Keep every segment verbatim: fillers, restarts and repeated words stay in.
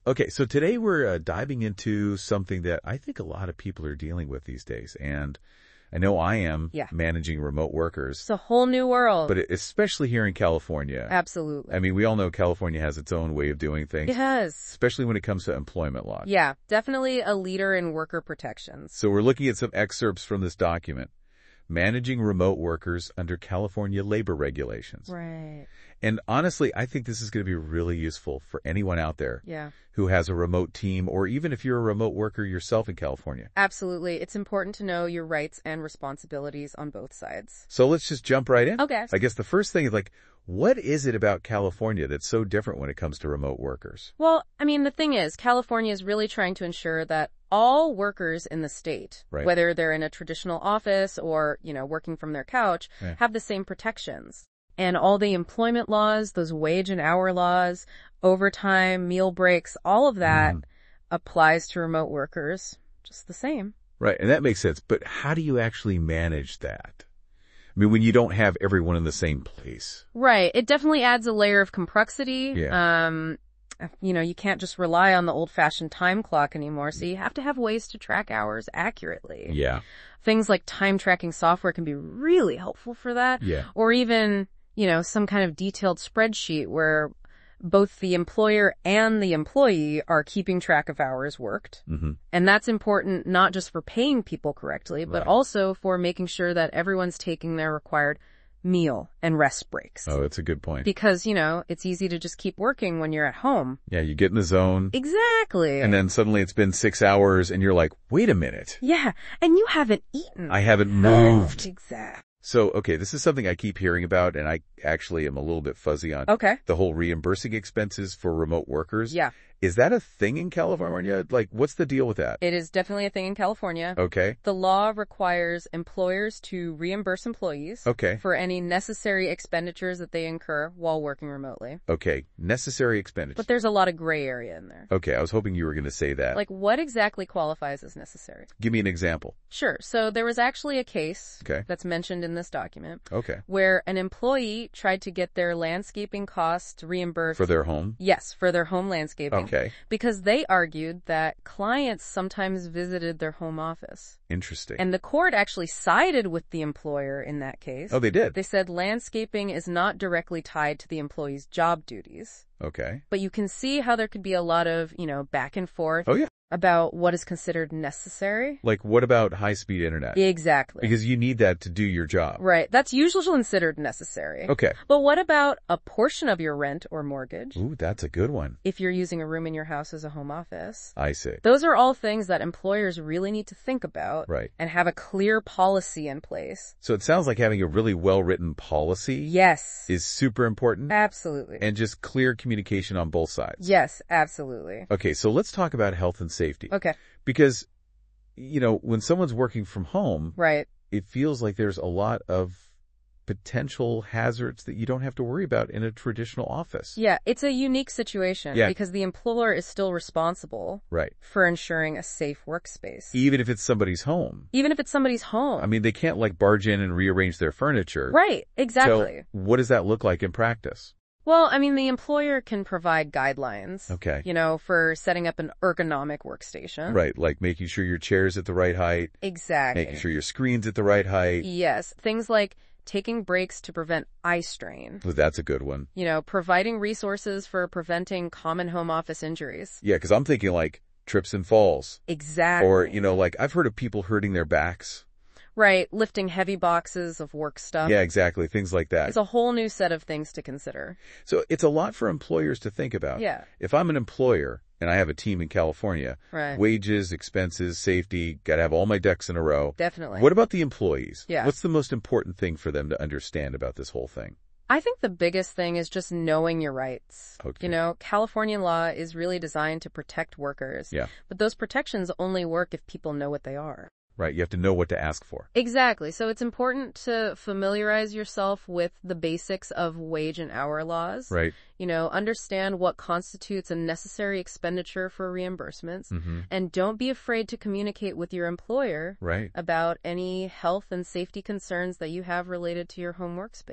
Okay, so today we're uh, diving into something that I think a lot of people are dealing with these days. And I know I am Yeah. managing remote workers, It's a whole new world. but it- especially here in California. Absolutely. I mean, we all know California has its own way of doing things, It has. especially when it comes to employment law. Yeah, definitely a leader in worker protections. So we're looking at some excerpts from this document, Managing Remote Workers Under California Labor Regulations. Right. And honestly, I think this is going to be really useful for anyone out there Yeah. who has a remote team, or even if you're a remote worker yourself in California. Absolutely. It's important to know your rights and responsibilities on both sides. So let's just jump right in. Okay. I guess the first thing is like, what is it about California that's so different when it comes to remote workers? Well, I mean, the thing is, California is really trying to ensure that all workers in the state, Right. whether they're in a traditional office or, you know, working from their couch, Yeah. have the same protections. And all the employment laws, those wage and hour laws, overtime, meal breaks, all of that Mhm. applies to remote workers just the same. Right, and that makes sense. But how do you actually manage that? I mean, when you don't have everyone in the same place. Right. It definitely adds a layer of complexity. Yeah. Um, you know, you can't just rely on the old-fashioned time clock anymore, so you have to have ways to track hours accurately. Yeah. Things like time tracking software can be really helpful for that. Yeah. Or even, you know, some kind of detailed spreadsheet where both the employer and the employee are keeping track of hours worked. Mm-hmm. And that's important not just for paying people correctly, but Right. also for making sure that everyone's taking their required meal and rest breaks. Oh, that's a good point. Because, you know, it's easy to just keep working when you're at home. Yeah, you get in the zone, Exactly. and then suddenly it's been six hours, and you're like, wait a minute. Yeah, and you haven't eaten. I haven't moved. Exactly. So, okay, this is something I keep hearing about, and I actually am a little bit fuzzy on. Okay. The whole reimbursing expenses for remote workers. Yeah. Is that a thing in California? Like, what's the deal with that? It is definitely a thing in California. Okay. The law requires employers to reimburse employees Okay. for any necessary expenditures that they incur while working remotely. Okay. Necessary expenditures. But there's a lot of gray area in there. Okay, I was hoping you were going to say that. Like, what exactly qualifies as necessary? Give me an example. Sure. So there was actually a case Okay. that's mentioned in this document Okay. where an employee tried to get their landscaping costs reimbursed. For their home? Yes, for their home landscaping. Okay. Because they argued that clients sometimes visited their home office. Interesting. And the court actually sided with the employer in that case. Oh, they did? They said landscaping is not directly tied to the employee's job duties. Okay. But you can see how there could be a lot of, you know, back and forth Oh, yeah. about what is considered necessary. Like, what about high-speed internet? Exactly. Because you need that to do your job. Right. That's usually considered necessary. Okay. But what about a portion of your rent or mortgage? Ooh, that's a good one. If you're using a room in your house as a home office? I see. Those are all things that employers really need to think about. Right. And have a clear policy in place. So it sounds like having a really well-written policy Yes. is super important. Absolutely. And just clear communication on both sides. Yes, absolutely. Okay, so let's talk about health and safety. Okay. Because, you know, when someone's working from home, Right. it feels like there's a lot of potential hazards that you don't have to worry about in a traditional office. Yeah, it's a unique situation Yeah. because the employer is still responsible Right. for ensuring a safe workspace. Even if it's somebody's home. Even if it's somebody's home. I mean, they can't like barge in and rearrange their furniture. Right, exactly. So what does that look like in practice? Well, I mean, the employer can provide guidelines. Okay. You know, for setting up an ergonomic workstation. Right, like making sure your chair's at the right height, Exactly. making sure your screen's at the right height. Yes, things like taking breaks to prevent eye strain. Well, that's a good one. You know, providing resources for preventing common home office injuries. Yeah, because I'm thinking like trips and falls. Exactly. Or, you know, like I've heard of people hurting their backs. Right, lifting heavy boxes of work stuff. Yeah, exactly. Things like that. It's a whole new set of things to consider. So it's a lot for employers to think about. Yeah. If I'm an employer and I have a team in California, Right. wages, expenses, safety, got to have all my ducks in a row. Definitely. What about the employees? Yeah. What's the most important thing for them to understand about this whole thing? I think the biggest thing is just knowing your rights. Okay. You know, California law is really designed to protect workers. Yeah. But those protections only work if people know what they are. Right. You have to know what to ask for. Exactly. So it's important to familiarize yourself with the basics of wage and hour laws. Right. You know, understand what constitutes a necessary expenditure for reimbursements. Mm-hmm. And don't be afraid to communicate with your employer Right. about any health and safety concerns that you have related to your home workspace.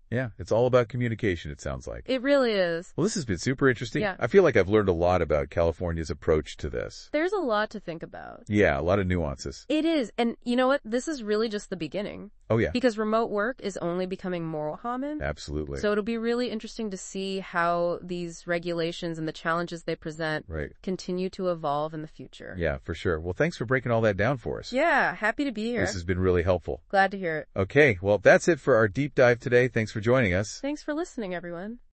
Yeah, it's all about communication, it sounds like. It really is. Well, this has been super interesting. Yeah. I feel like I've learned a lot about California's approach to this. There's a lot to think about. Yeah, a lot of nuances. It is. And you know what? This is really just the beginning. Oh, yeah. Because remote work is only becoming more common. Absolutely. So it'll be really interesting to see how these regulations and the challenges they present right. continue to evolve in the future. Yeah, for sure. Well, thanks for breaking all that down for us. Yeah, happy to be here. This has been really helpful. Glad to hear it. Okay, well, that's it for our deep dive today. Thanks for joining us. Thanks for listening, everyone.